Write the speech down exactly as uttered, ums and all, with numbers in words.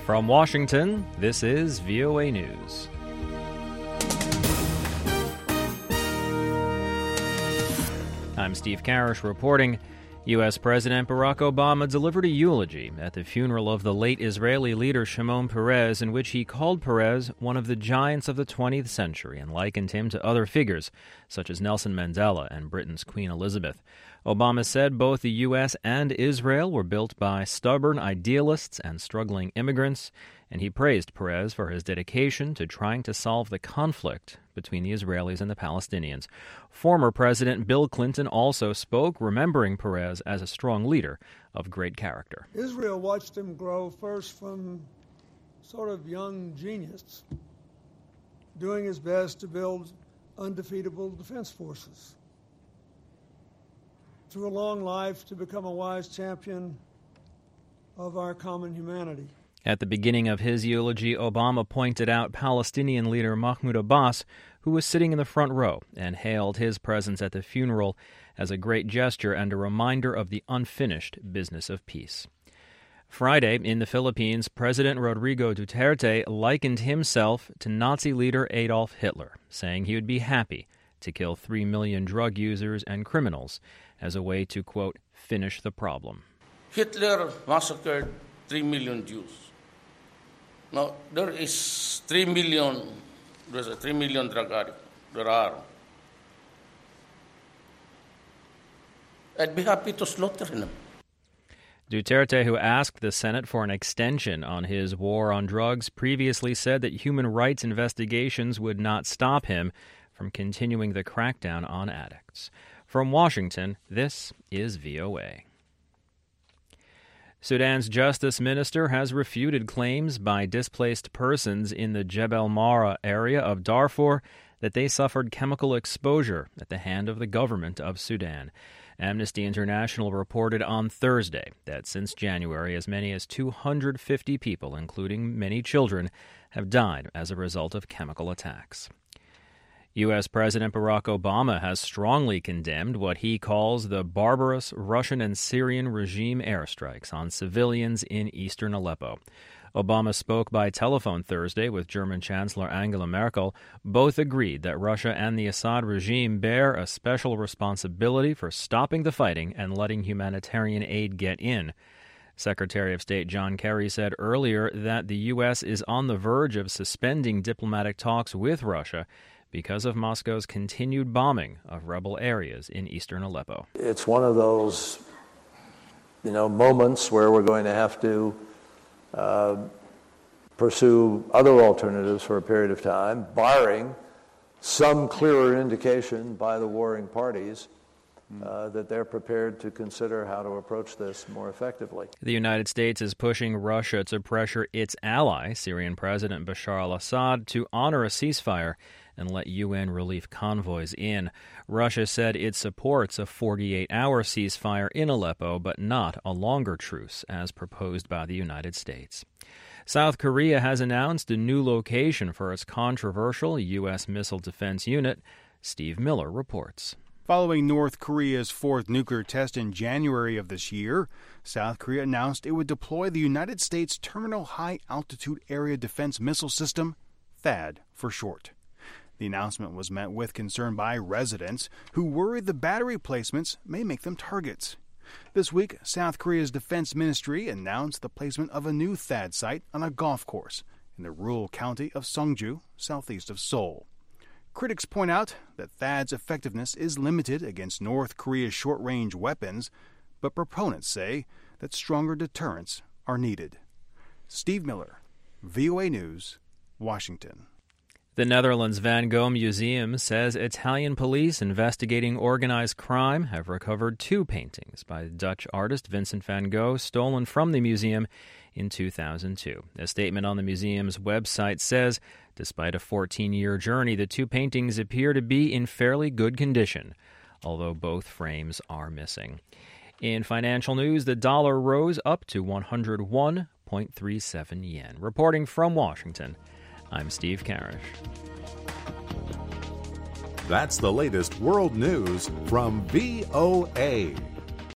From Washington, this is V O A News. I'm Steve Karish reporting. U S. President Barack Obama delivered a eulogy at the funeral of the late Israeli leader Shimon Peres, in which he called Peres one of the giants of the twentieth century and likened him to other figures, such as Nelson Mandela and Britain's Queen Elizabeth. Obama said both the U S and Israel were built by stubborn idealists and struggling immigrants, and he praised Peres for his dedication to trying to solve the conflict between the Israelis and the Palestinians. Former President Bill Clinton also spoke, remembering Peres as a strong leader of great character. Israel watched him grow first from sort of young genius, doing his best to build undefeatable defense forces, through a long life to become a wise champion of our common humanity. At the beginning of his eulogy, Obama pointed out Palestinian leader Mahmoud Abbas, who was sitting in the front row, and hailed his presence at the funeral as a great gesture and a reminder of the unfinished business of peace. Friday, in the Philippines, President Rodrigo Duterte likened himself to Nazi leader Adolf Hitler, saying he would be happy to kill three million drug users and criminals as a way to, quote, finish the problem. Hitler massacred three million Jews. Now, there is three million, there's a three million drug addicts. There are. I'd be happy to slaughter them. Duterte, who asked the Senate for an extension on his war on drugs, previously said that human rights investigations would not stop him from continuing the crackdown on addicts. From Washington, this is V O A. Sudan's justice minister has refuted claims by displaced persons in the Jebel Mara area of Darfur that they suffered chemical exposure at the hand of the government of Sudan. Amnesty International reported on Thursday that since January, as many as two hundred fifty people, including many children, have died as a result of chemical attacks. U S. President Barack Obama has strongly condemned what he calls the barbarous Russian and Syrian regime airstrikes on civilians in eastern Aleppo. Obama spoke by telephone Thursday with German Chancellor Angela Merkel. Both agreed that Russia and the Assad regime bear a special responsibility for stopping the fighting and letting humanitarian aid get in. Secretary of State John Kerry said earlier that the U S is on the verge of suspending diplomatic talks with Russia because of Moscow's continued bombing of rebel areas in eastern Aleppo. It's one of those, you know, moments where we're going to have to uh, pursue other alternatives for a period of time, barring some clearer indication by the warring parties uh, that they're prepared to consider how to approach this more effectively. The United States is pushing Russia to pressure its ally, Syrian President Bashar al-Assad, to honor a ceasefire and let U N relief convoys in. Russia said it supports a forty-eight hour ceasefire in Aleppo, but not a longer truce, as proposed by the United States. South Korea has announced a new location for its controversial U S missile defense unit. Steve Miller reports. Following North Korea's fourth nuclear test in January of this year, South Korea announced it would deploy the United States Terminal High Altitude Area Defense Missile System, THAAD for short. The announcement was met with concern by residents who worry the battery placements may make them targets. This week, South Korea's defense ministry announced the placement of a new THAAD site on a golf course in the rural county of Seongju, southeast of Seoul. Critics point out that THAAD's effectiveness is limited against North Korea's short-range weapons, but proponents say that stronger deterrents are needed. Steve Miller, V O A News, Washington. The Netherlands Van Gogh Museum says Italian police investigating organized crime have recovered two paintings by Dutch artist Vincent van Gogh stolen from the museum in two thousand two. A statement on the museum's website says, despite a fourteen-year journey, the two paintings appear to be in fairly good condition, although both frames are missing. In financial news, the dollar rose up to one hundred one point three seven yen. Reporting from Washington, I'm Steve Karish. That's the latest world news from V O A.